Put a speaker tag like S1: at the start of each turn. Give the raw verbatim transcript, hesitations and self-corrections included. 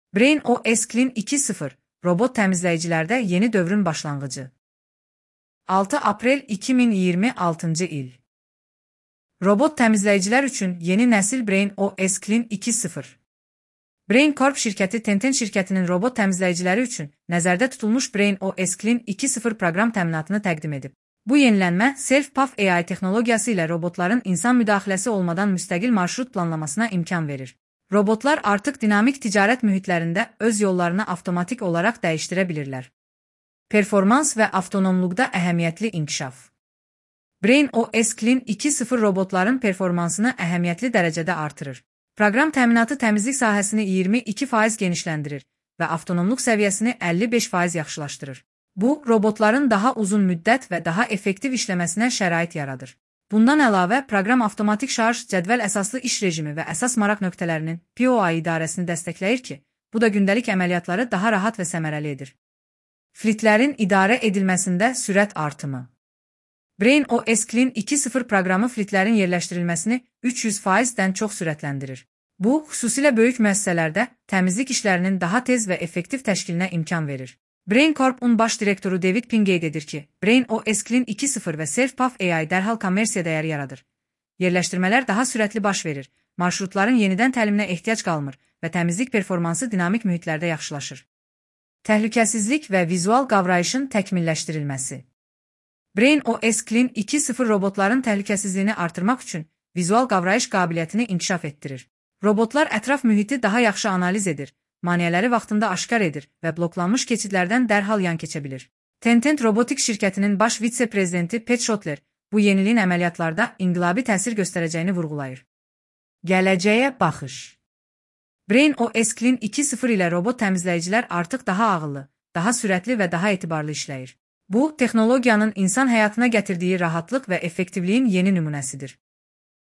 S1: BrainOS Clean iki nöqtə sıfır robot təmizləyicilərdə yeni dövrün başlanğıcı. altı aprel iki min iyirmi altıncı il. Robot təmizləyicilər üçün yeni nəsil BrainOS Clean iki nöqtə sıfır. Brain Corp şirkəti Tencent şirkətinin robot təmizləyiciləri üçün nəzərdə tutulmuş BrainOS Clean iki nöqtə sıfır proqram təminatını təqdim edib. Bu yenilənmə Self-Path A I texnologiyası ilə robotların insan müdaxiləsi olmadan müstəqil marşrut planlamasına imkan verir. Robotlar artıq dinamik ticarət mühitlərində öz yollarını avtomatik olaraq dəyişdirə bilirlər. Performans və avtonomluqda əhəmiyyətli inkişaf. BrainOS Clean iki nöqtə sıfır robotların performansını əhəmiyyətli dərəcədə artırır. Proqram təminatı təmizlik sahəsini iyirmi iki faiz genişləndirir və avtonomluq səviyyəsini əlli beş faiz yaxşılaşdırır. Bu, robotların daha uzun müddət və daha effektiv işləməsinə şərait yaradır. Bundan əlavə, proqram avtomatik şarj, cədvəl əsaslı iş rejimi və əsas maraq nöqtələrinin P O I idarəsini dəstəkləyir ki, bu da gündəlik əməliyyatları daha rahat və səmərəli edir. Flitlərin idarə edilməsində sürət artımı. BrainOS Clean iki nöqtə sıfır proqramı flitlərin yerləşdirilməsini üç yüz faizdən çox sürətləndirir. Bu, xüsusilə böyük müəssisələrdə təmizlik işlərinin daha tez və effektiv təşkilinə imkan verir. Brain Corp-un baş direktoru David Pin qeyd edir ki, BrainOS Clean iki nöqtə sıfır və Self-Path A I dərhal kommersiya dəyəri yaradır. Yerləşdirmələr daha sürətli baş verir, marşrutların yenidən təliminə ehtiyac qalmır və təmizlik performansı dinamik mühitlərdə yaxşılaşır. Təhlükəsizlik və vizual qavrayışın təkmilləşdirilməsi. BrainOS Clean iki nöqtə sıfır robotların təhlükəsizliyini artırmaq üçün vizual qavrayış qabiliyyətini inkişaf etdirir. Robotlar ətraf mühiti daha yaxşı analiz edir, maneələri vaxtında aşkar edir və bloklanmış keçidlərdən dərhal yan keçə bilir. Tencent Robotics şirkətinin baş vitse-prezidenti Pat Schottler bu yeniliyin əməliyyatlarda inqilabi təsir göstərəcəyini vurğulayır. Gələcəyə baxış. BrainOS Clean iki nöqtə sıfır ilə robot təmizləyicilər artıq daha ağıllı, daha sürətli və daha etibarlı işləyir. Bu, texnologiyanın insan həyatına gətirdiyi rahatlıq və effektivliyin yeni nümunəsidir.